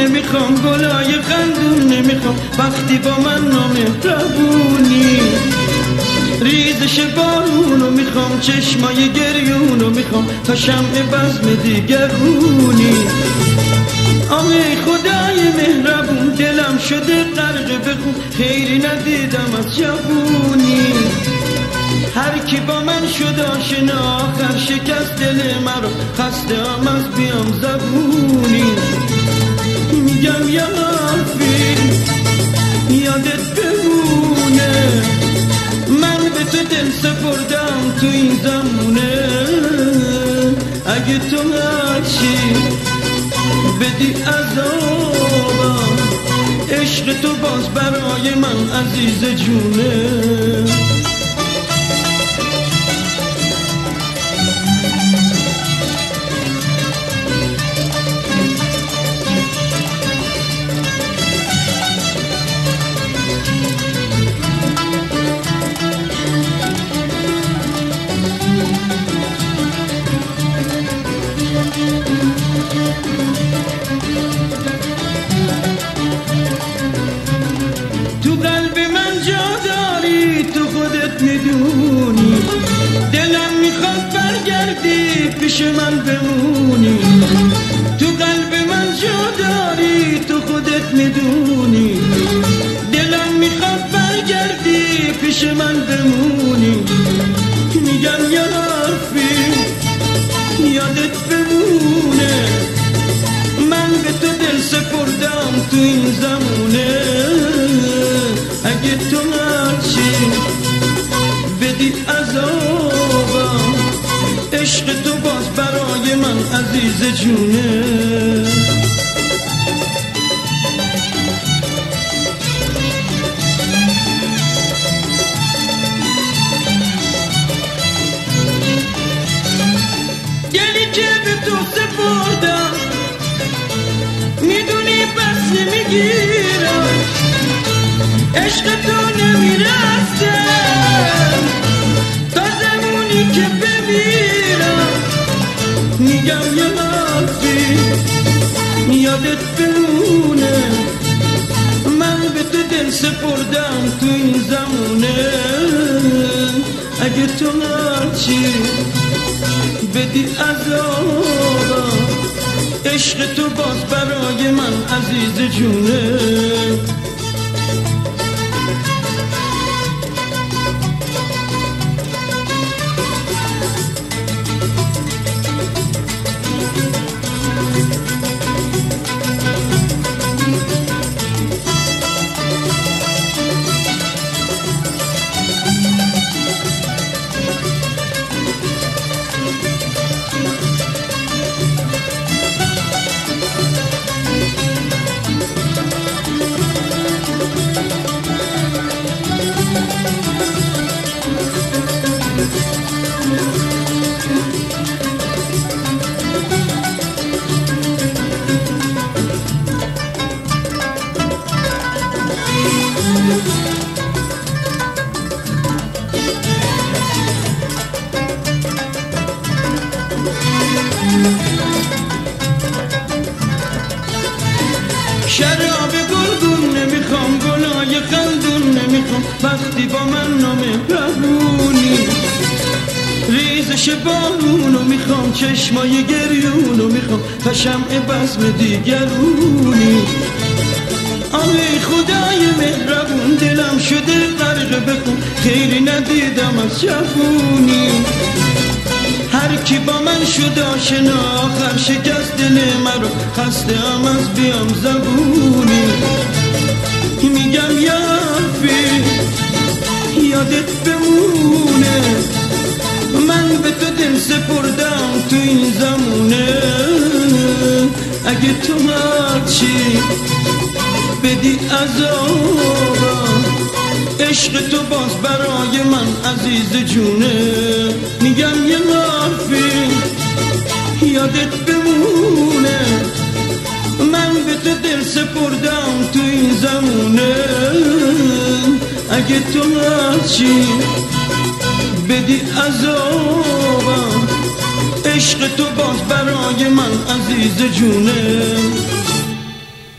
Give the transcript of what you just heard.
نمیخوام، گلای خندون نمیخوام، وقتی با من نامهربونی. ریزش بارونو میخوام، چشمای گریونو میخوام، تا شمع بزم دیگرونی. آقای خدای مهربون، دلم شده غرق بخون، خیری ندیدم از جوونی. هر کی با من شد آشنا، آخر شکست دل مرا، خسته ام از بیام زبونی. میگم یا حرفی یادت بمونه، من به تو دل سپردم تو این زمونه. اگه تو هرچی بدی عذابم، عشق تو باز برای من عزیز جونه. میدونی دلم میخواد برگردی پیش من بمونی. تو قلب من جا داری، تو خودت میدونی دلم میخواد برگردی پیش من بمونی. میگم یه حرفی یادت بمونه، من به تو دل سپردم تو این زمونه. اگه تو هرچی بدی عذابم، عشق تو باز برای من عزیز جونه. دلی که به تو سپردم، میدونی پس نمیگیرم، عشق تو نمیرسه تا زمونی که بمیرم. میگم یه حرفی یادت بمونه، من به تو دل سپردم تو این زمونه. اگه تو هرچی بدی عذابم، عشق تو باز برای من عزیز جونه. شراب گلگون نمیخوام، گلای خندون نمیخوام، وقتی با من نامهربونی. ریزش بارونو میخوام، چشمای گریونو میخوام، تا شمع بزم دیگرونی. آقای خدای مهربون، دلم شده غرق بخون، خیری ندیدم از جوونی. هر کی با من شد آشنا، آخر شکست دل مرا، خسته ام از بیام زبونی. میگم یه حرفی یادت بمونه، من به تو دل سپردم تو این زمونه. اگه تو هرچی بدی عذابم، عشق تو باز برای من عزیز جونه. میگم یه حرفی یادت بمونه، من به تو دل سپردم تو این زمونه. اگه تو هرچی بدی عذابم، عشق تو باز برای من عزیز جونه.